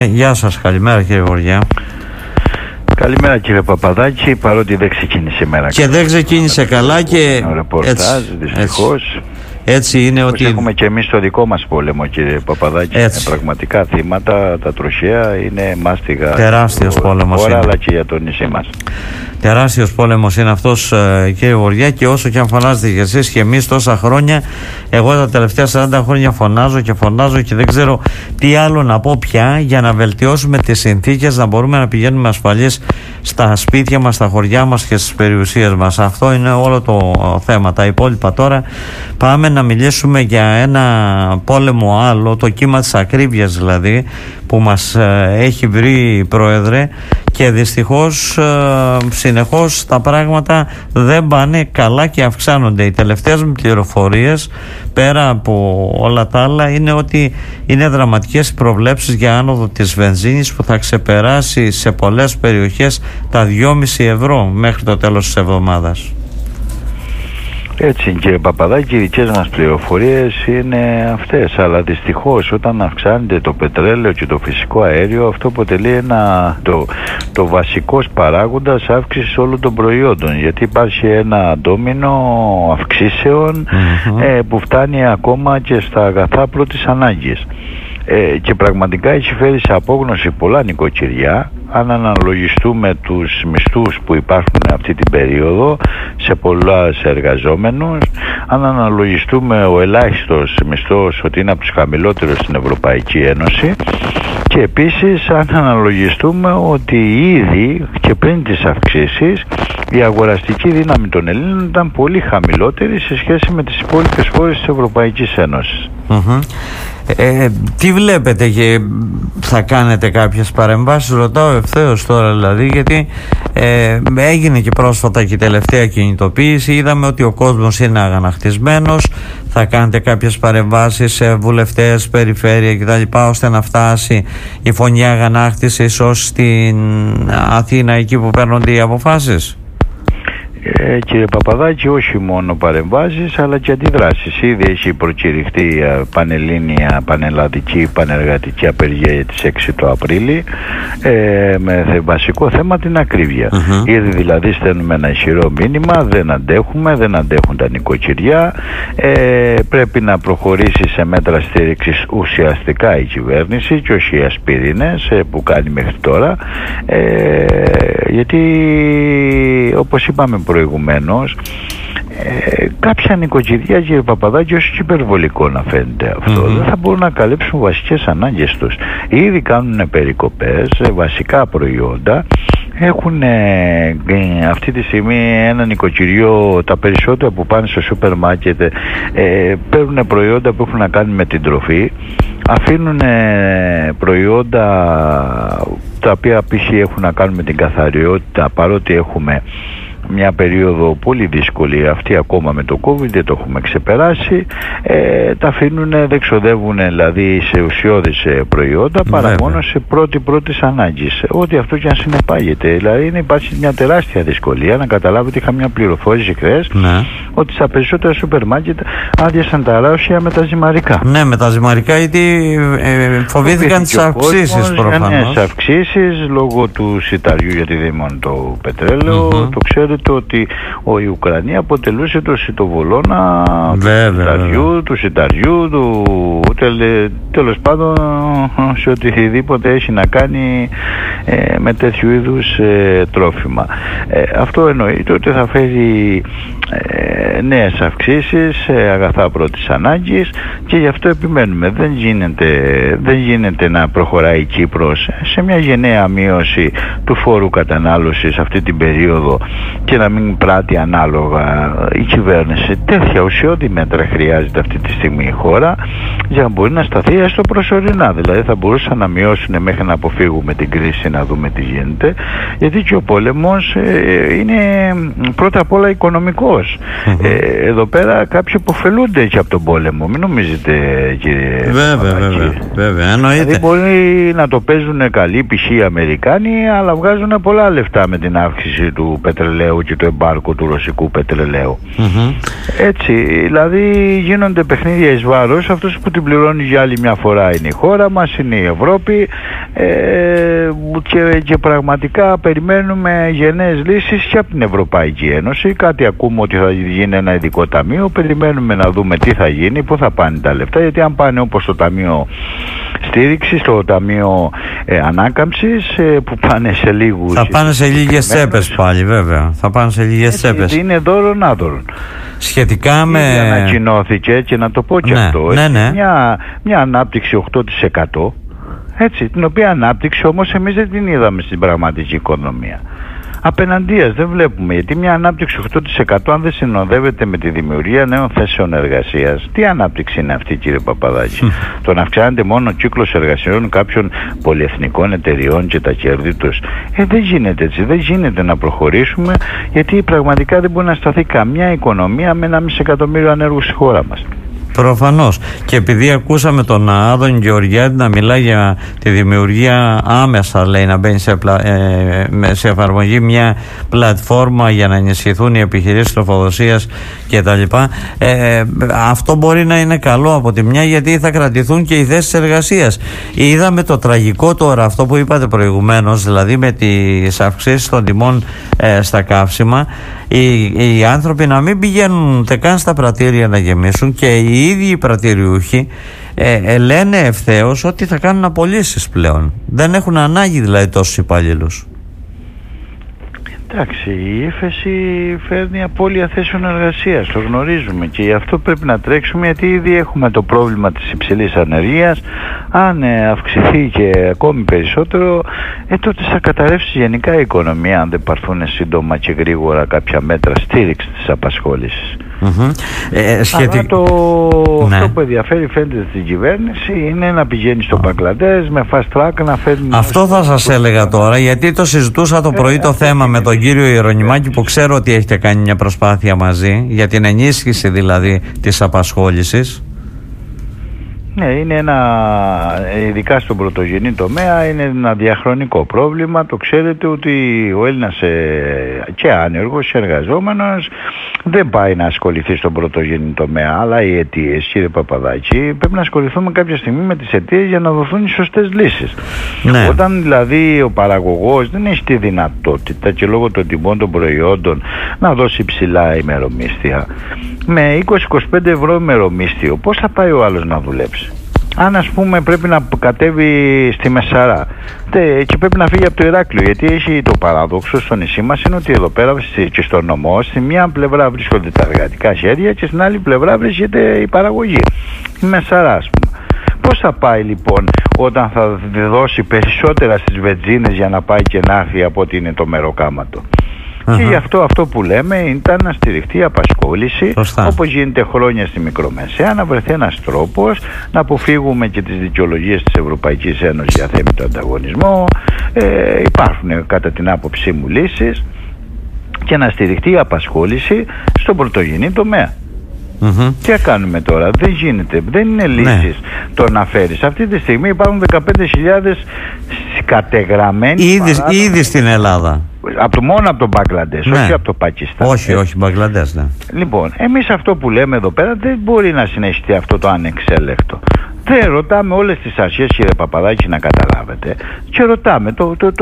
Γεια σας, καλημέρα κύριε Γεωργιά. Καλημέρα κύριε Παπαδάκη, παρότι δεν ξεκίνησε η μέρα. Και δεν ξεκίνησε καλά και ρεπορτάζ, δυστυχώς. Έτσι είναι ότι έχουμε και εμείς το δικό μας πόλεμο κύριε Παπαδάκη. Πραγματικά θύματα, τα τροχαία είναι μάστιγα. Τεράστιος πόλεμος είναι. Αλλά και για το νησί μας. Τεράστιος πόλεμος είναι αυτός κύριε Γεωργιά, και όσο και αν φωνάζετε και εσείς και εμείς τόσα χρόνια, εγώ τα τελευταία 40 χρόνια φωνάζω και δεν ξέρω τι άλλο να πω πια για να βελτιώσουμε τις συνθήκες, να μπορούμε να πηγαίνουμε ασφαλείς στα σπίτια μας, στα χωριά μας και στις περιουσίες μας. Αυτό είναι όλο το θέμα. Τα υπόλοιπα τώρα πάμε να μιλήσουμε για ένα πόλεμο άλλο, το κύμα της ακρίβειας δηλαδή, που μας έχει βρει, Πρόεδρε, και δυστυχώς συνεχώς τα πράγματα δεν πάνε καλά και αυξάνονται. Οι τελευταίες μου πληροφορίες, πέρα από όλα τα άλλα, είναι ότι είναι δραματικές οι προβλέψεις για άνοδο της βενζίνης που θα ξεπεράσει σε πολλές περιοχές τα 2,5 ευρώ μέχρι το τέλος της εβδομάδας. Έτσι κύριε Παπαδάκη, οι δικές μας πληροφορίες είναι αυτές, αλλά δυστυχώς όταν αυξάνεται το πετρέλαιο και το φυσικό αέριο, αυτό αποτελεί το βασικός παράγοντας αύξησης όλων των προϊόντων, γιατί υπάρχει ένα ντόμινο αυξήσεων που φτάνει ακόμα και στα αγαθά πρώτης ανάγκης. Και πραγματικά έχει φέρει σε απόγνωση πολλά νοικοκυριά. Αν αναλογιστούμε τους μισθούς που υπάρχουν αυτή την περίοδο σε πολλά εργαζόμενους, αν αναλογιστούμε ο ελάχιστος μισθός ότι είναι από τους χαμηλότερους στην Ευρωπαϊκή Ένωση, και επίσης αν αναλογιστούμε ότι ήδη και πριν τις αυξήσεις η αγοραστική δύναμη των Ελλήνων ήταν πολύ χαμηλότερη σε σχέση με τις υπόλοιπες χώρες της Ευρωπαϊκής Ένωσης. Τι βλέπετε και θα κάνετε κάποιες παρεμβάσεις, ρωτάω ευθέως τώρα δηλαδή, γιατί έγινε και πρόσφατα και η τελευταία κινητοποίηση, είδαμε ότι ο κόσμος είναι αγανακτισμένος. Θα κάνετε κάποιες παρεμβάσεις σε βουλευτές, περιφέρεια κτλ, ώστε να φτάσει η φωνή αγανάκτησης ως στην Αθήνα, εκεί που παίρνονται οι αποφάσεις? Κύριε Παπαδάκη, όχι μόνο παρεμβάσεις αλλά και αντιδράσεις. Ήδη έχει προκηρυχθεί πανελλήνια, πανελλαδική, πανεργατική απεργία για τις 6 το Απρίλη, με βασικό θέμα την ακρίβεια. Ήδη δηλαδή στέλνουμε ένα ισχυρό μήνυμα, δεν αντέχουν τα νοικοκυριά, πρέπει να προχωρήσει σε μέτρα στήριξης ουσιαστικά η κυβέρνηση και όχι οι ασπιρίνες που κάνει μέχρι τώρα, γιατί όπως είπαμε προηγουμένως, κάποια νοικοκυριά, κύριε Παπαδάκη, όσο και υπερβολικό να φαίνεται αυτό, δεν θα μπορούν να καλύψουν βασικές ανάγκες τους. Ήδη κάνουν περικοπές σε βασικά προϊόντα. Έχουν αυτή τη στιγμή ένα νοικοκυριό, τα περισσότερα που πάνε στο σούπερ μάρκετ παίρνουν προϊόντα που έχουν να κάνουν με την τροφή, αφήνουν προϊόντα τα οποία π.χ. έχουν να κάνουν με την καθαριότητα, παρότι έχουμε μια περίοδο πολύ δύσκολη αυτή ακόμα με το COVID, δεν το έχουμε ξεπεράσει, τα αφήνουν, δεν ξοδεύουν δηλαδή σε ουσιώδεις προϊόντα, παρά μόνο σε πρώτης ανάγκης, ό,τι αυτό και αν συνεπάγεται. Δηλαδή υπάρχει μια τεράστια δυσκολία να καταλάβετε. Είχα μια πληροφόρηση χθες ότι στα περισσότερα σούπερ μάρκετ άδειασαν τα ράσια με τα ζυμαρικά. Ναι, με τα ζυμαρικά, γιατί φοβήθηκαν τις αυξήσεις προφανώς. Ναι, τις αυξήσεις λόγω του σιταριού, γιατί δεν είναι μόνο το πετρέλαιο. Το ξέρετε ότι η Ουκρανία αποτελούσε το σιτοβολώνα του σιταριού, τέλος πάντων σε οτιδήποτε έχει να κάνει με τέτοιου είδους τρόφιμα. Αυτό εννοείται ότι θα φέρει νέες αυξήσεις, αγαθά πρώτης ανάγκης, και γι' αυτό επιμένουμε. Δεν γίνεται να προχωράει η Κύπρος σε μια γενναία μείωση του φόρου κατανάλωσης αυτή την περίοδο και να μην πράττει ανάλογα η κυβέρνηση. Τέτοια ουσιώδη μέτρα χρειάζεται αυτή τη στιγμή η χώρα για να μπορεί να σταθεί έστω προσωρινά. Δηλαδή θα μπορούσαν να μειώσουν μέχρι να αποφύγουμε την κρίση, να δούμε τι γίνεται, γιατί και ο πόλεμος είναι πρώτα απ' όλα οικονομικός. Εδώ πέρα κάποιοι υποφελούνται και από τον πόλεμο, μην νομίζετε, κύριε. Βέβαια, εννοείται. Δηλαδή μπορεί να το παίζουν καλοί π.χ. οι Αμερικάνοι, αλλά βγάζουν πολλά λεφτά με την αύξηση του πετρελαίου πετρελαίου και το εμπάρκο του ρωσικού πετρελαίου. Έτσι, δηλαδή γίνονται παιχνίδια εις βάρος. Αυτός που την πληρώνει για άλλη μια φορά είναι η χώρα μας, είναι η Ευρώπη, και πραγματικά περιμένουμε γενναίες λύσεις και από την Ευρωπαϊκή Ένωση. Κάτι ακούμε ότι θα γίνει ένα ειδικό ταμείο, περιμένουμε να δούμε τι θα γίνει, πού θα πάνε τα λεφτά, γιατί αν πάνε όπως το Ταμείο Στήριξης, το Ταμείο Ανάκαμψης, που πάνε σε λίγους... Θα πάνε σε λίγες τσέπες πάλι, βέβαια. Θα πάνε σε λίγες τσέπες. Είναι δώρον άδωρον. Σχετικά με... ανακοινώθηκε, και να το πω και αυτό, μια ανάπτυξη 8%, έτσι, την οποία ανάπτυξη όμως εμείς δεν την είδαμε στην πραγματική οικονομία. Απέναντίας δεν βλέπουμε, γιατί μια ανάπτυξη 8% αν δεν συνοδεύεται με τη δημιουργία νέων θέσεων εργασίας, τι ανάπτυξη είναι αυτή, κύριε Παπαδάκη? Το να αυξάνεται μόνο ο κύκλος εργασιών κάποιων πολυεθνικών εταιριών και τα κέρδη τους, δεν γίνεται έτσι, δεν γίνεται να προχωρήσουμε, γιατί πραγματικά δεν μπορεί να σταθεί καμιά οικονομία με 1,5 εκατομμύριο ανέργους στη χώρα μας. Προφανώς. Και επειδή ακούσαμε τον Άδωνη Γεωργιάδη να μιλάει για τη δημιουργία άμεσα, λέει, να μπαίνει σε εφαρμογή μια πλατφόρμα για να ενισχυθούν οι επιχειρήσεις τροφοδοσίας κτλ. Αυτό μπορεί να είναι καλό από τη μια, γιατί θα κρατηθούν και οι θέσεις εργασίας. Είδαμε το τραγικό τώρα, αυτό που είπατε προηγουμένως, δηλαδή με τις αυξήσεις των τιμών στα καύσιμα, οι άνθρωποι να μην πηγαίνουν ούτε καν στα πρατήρια να γεμίσουν, και οι ίδιοι οι πρατηριούχοι λένε ευθέως ότι θα κάνουν απολύσεις πλέον. Δεν έχουν ανάγκη δηλαδή τόσους υπαλλήλους. Εντάξει, η ύφεση φέρνει απώλεια θέσεων εργασίας, το γνωρίζουμε, και γι' αυτό πρέπει να τρέξουμε, γιατί ήδη έχουμε το πρόβλημα της υψηλής ανεργίας. Αν αυξηθεί και ακόμη περισσότερο, τότε θα καταρρεύσει γενικά η οικονομία, αν δεν πάρθουν σύντομα και γρήγορα κάποια μέτρα στήριξης της απασχόλησης. Αλλά αυτό που ενδιαφέρει, φαίνεται, στην κυβέρνηση είναι να πηγαίνει στο Μπαγκλαντές με fast track να φέρνει... Αυτό θα σας έλεγα τώρα, γιατί το συζητούσα το πρωί το θέμα με τον κύριο Ιερονιμάκη, που ξέρω ότι έχετε κάνει μια προσπάθεια μαζί για την ενίσχυση δηλαδή της απασχόλησης. Ναι, είναι ειδικά στον πρωτογενή τομέα, είναι ένα διαχρονικό πρόβλημα. Το ξέρετε ότι ο Έλληνας και άνεργος και εργαζόμενος δεν πάει να ασχοληθεί στον πρωτογενή τομέα. Αλλά οι αιτίες, κύριε Παπαδάκη, πρέπει να ασχοληθούμε κάποια στιγμή με τις αιτίες για να δοθούν οι σωστές λύσεις. Ναι. Όταν δηλαδή ο παραγωγός δεν έχει τη δυνατότητα, και λόγω των τιμών των προϊόντων, να δώσει ψηλά ημερομίσθια, με 20-25 ευρώ ημερομίσθιο, πώς θα πάει ο άλλος να δουλέψει? Αν ας πούμε πρέπει να κατέβει στη Μεσαρά και πρέπει να φύγει από το Ηράκλειο, γιατί έχει το παράδοξο στο νησί μας, είναι ότι εδώ πέρα και στο νομό, στη μία πλευρά βρίσκονται τα εργατικά χέρια και στην άλλη πλευρά βρίσκεται η παραγωγή, η Μεσαρά ας πούμε. Πώς θα πάει λοιπόν όταν θα δώσει περισσότερα στις βενζίνες για να πάει και να έρθει από ότι είναι το μεροκάματο? Και γι' αυτό που λέμε ήταν να στηριχτεί η απασχόληση, όπως γίνεται χρόνια στη μικρομεσαία, να βρεθεί ένας τρόπος να αποφύγουμε και τις δικαιολογίες της Ευρωπαϊκής Ένωσης για θέμητο ανταγωνισμό. Υπάρχουν κατά την άποψή μου λύσεις, και να στηριχτεί η απασχόληση στον πρωτογενή τομέα. Τι κάνουμε τώρα? Δεν γίνεται, δεν είναι λύσεις το να φέρεις. Αυτή τη στιγμή υπάρχουν 15.000 κατεγραμμένοι ήδη στην Ελλάδα. Μόνο από το Μπαγκλαντές, όχι από το Πακιστάν. Όχι, Μπαγκλαντές, ναι. Λοιπόν, εμείς αυτό που λέμε εδώ πέρα, δεν μπορεί να συνεχιστεί αυτό το ανεξέλεκτο. Δεν ρωτάμε όλες τις αρχές, κύριε Παπαδάκη, να καταλάβετε, και ρωτάμε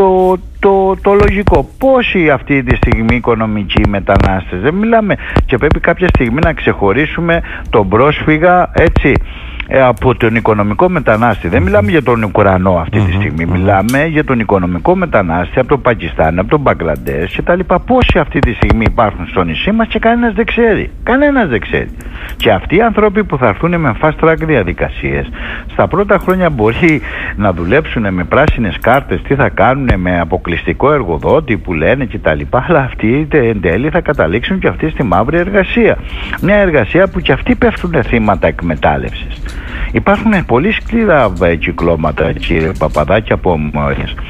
το λογικό. Πόσοι αυτή τη στιγμή οικονομικοί μετανάστες? Δεν μιλάμε, και πρέπει κάποια στιγμή να ξεχωρίσουμε τον πρόσφυγα, έτσι, από τον οικονομικό μετανάστη. Δεν μιλάμε για τον Ουκρανό αυτή τη στιγμή. Μιλάμε για τον οικονομικό μετανάστη από το Πακιστάν, από τον Μπαγκλαντές και τα λοιπά. Πόσοι αυτή τη στιγμή υπάρχουν στο νησί μας και κανένας δεν ξέρει. Κανένας δεν ξέρει. Και αυτοί οι άνθρωποι που θα έρθουν με fast track διαδικασίες, στα πρώτα χρόνια μπορεί να δουλέψουν με πράσινες κάρτες, τι θα κάνουν με αποκλειστικό εργοδότη που λένε και τα λοιπά, αλλά αυτοί εν τέλει θα καταλήξουν και αυτοί στη μαύρη εργασία. Μια εργασία που και αυτοί πέφτουν θύματα εκμετάλλευσης. Υπάρχουν πολύ σκληρά κυκλώματα, κύριε Παπαδάκη, από ομόνιες.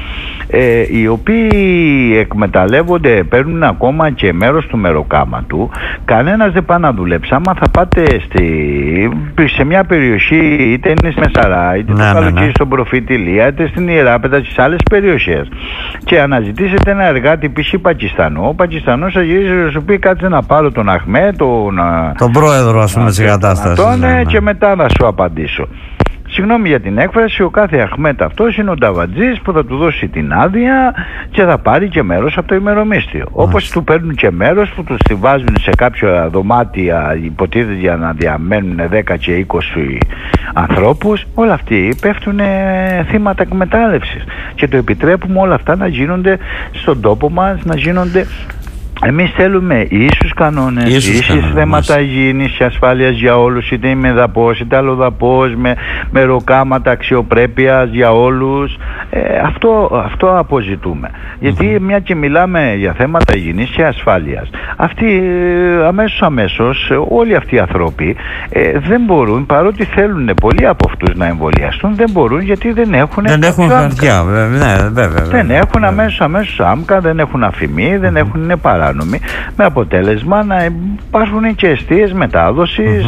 οι οποίοι εκμεταλλεύονται, παίρνουν ακόμα και μέρος του μεροκάματου. Κανένας δεν πάει να δουλέψει. Άμα θα πάτε σε μια περιοχή, είτε είναι στη Μεσαρά, είτε το καλοκαίρι στον Προφητηλία, είτε στην Ιεράπετα, στις άλλες περιοχές, και αναζητήσετε ένα εργάτη π.χ. Πακιστανό, ο Πακιστανός θα γυρίσει να σου πει κάτσε να πάρω τον Αχμέ, τον πρόεδρο, ας πούμε, της εγκατάστασης, και μετά να σου απαντήσω. Συγγνώμη για την έκφραση, ο κάθε Αχμέτ αυτός είναι ο νταβατζής που θα του δώσει την άδεια και θα πάρει και μέρος από το ημερομίσθιο. Όπως του παίρνουν και μέρος που τους τη βάζουν σε κάποια δωμάτια, υποτίθεται για να διαμένουν 10 και 20 ανθρώπους. Όλα αυτοί πέφτουν θύματα εκμετάλλευσης και το επιτρέπουμε όλα αυτά να γίνονται στον τόπο μας, να γίνονται. Εμείς θέλουμε ίσους κανόνες, ίσες θέματα υγιεινής και ασφάλειας για όλους, είτε είμαι δαπός είτε αλλοδαπός, με μεροκάματα αξιοπρέπειας για όλους. Αυτό αποζητούμε. Γιατί μια και μιλάμε για θέματα υγιεινής και ασφάλειας, αυτοί αμέσως όλοι αυτοί οι άνθρωποι δεν μπορούν, παρότι θέλουν πολλοί από αυτούς να εμβολιαστούν, δεν μπορούν γιατί δεν έχουν χαρτιά, δεν έχουν αμέσως άμκα, δεν έχουν αφημί, δεν έχουν, είναι παράνομοι, με αποτέλεσμα να υπάρχουν και αιστείες μετάδοσης.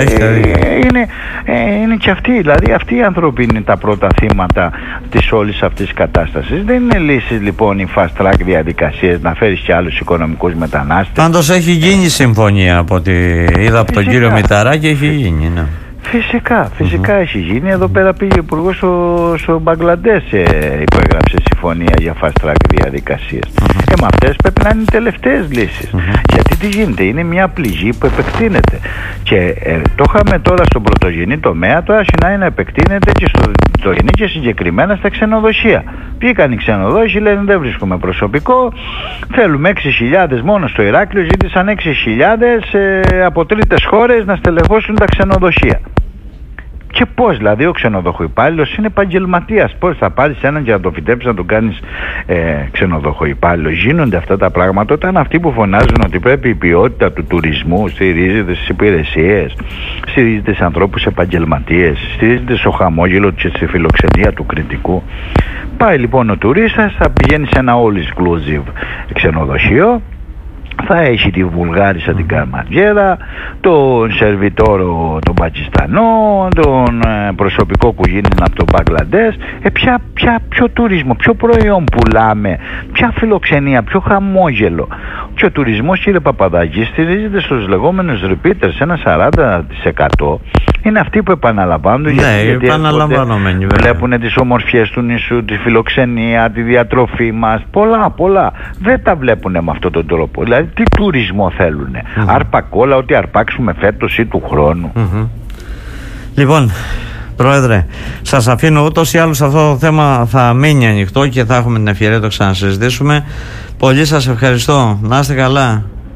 Είναι και αυτοί, δηλαδή αυτοί οι άνθρωποι είναι τα πρώτα θύματα της όλης αυτής της κατάστασης. Δεν είναι λύσεις λοιπόν οι fast track διαδικασίες να φέρεις και άλλους οικονομικούς μετανάστες. Πάντως έχει γίνει συμφωνία από ό,τι είδα από τον κύριο Μηταράκη, έχει γίνει, ναι. Φυσικά έχει γίνει. Εδώ πέρα πήγε ο υπουργός στο Μπαγκλαντές, υπέγραψε συμφωνία για fast track διαδικασίες. Με αυτές πρέπει να είναι οι τελευταίες λύσεις. Γιατί τι γίνεται, είναι μια πληγή που επεκτείνεται. Και το είχαμε τώρα στον πρωτογενή τομέα, τώρα αρχινάει να επεκτείνεται και στο δευτερογενή και συγκεκριμένα στα ξενοδοχεία. Βγήκαν οι ξενοδόχοι, λένε δεν βρίσκουμε προσωπικό, θέλουμε 6.000 μόνο στο Ηράκλειο, ζήτησαν 6.000 από τρίτες χώρες να στελεχώσουν τα ξενοδοχεία. Και πώς, δηλαδή ο ξενοδοχοϊπάλληλος είναι επαγγελματίας. Πώς θα πάρεις έναν και να τον φυτέψεις να τον κάνεις ξενοδοχοϊπάλληλο? Γίνονται αυτά τα πράγματα όταν αυτοί που φωνάζουν ότι πρέπει η ποιότητα του τουρισμού στηρίζεται στις υπηρεσίες, στηρίζεται σε ανθρώπους επαγγελματίες, στηρίζεται στο χαμόγελο και στη φιλοξενία του κριτικού. Πάει λοιπόν ο τουρίστας, θα πηγαίνει σε ένα all inclusive ξενοδοχείο, θα έχει τη Βουλγάρισα την Καρματζέρα, τον σερβιτόρο τον Πακιστανό, τον προσωπικό κουγίνι από τον Μπαγκλαντές. Ποιο τουρισμό, ποιο προϊόν πουλάμε, ποια φιλοξενία, ποιο χαμόγελο? Και ο τουρισμός, κύριε Παπαδάκη, στηρίζεται στους λεγόμενους repeaters, ένα 40%. Είναι αυτοί που επαναλαμβάνουν, γιατί βλέπουν τις ομορφιές του νησού, τη φιλοξενία, τη διατροφή μας, πολλά. Δεν τα βλέπουν με αυτόν τον τρόπο. Δηλαδή τι τουρισμό θέλουνε? Αρπακόλα, ότι αρπάξουμε φέτος ή του χρόνου. Λοιπόν, Πρόεδρε, σας αφήνω. Ούτως ή άλλως αυτό το θέμα θα μείνει ανοιχτό και θα έχουμε την ευκαιρία να το ξανασυζητήσουμε. Πολύ σας ευχαριστώ. Να είστε καλά.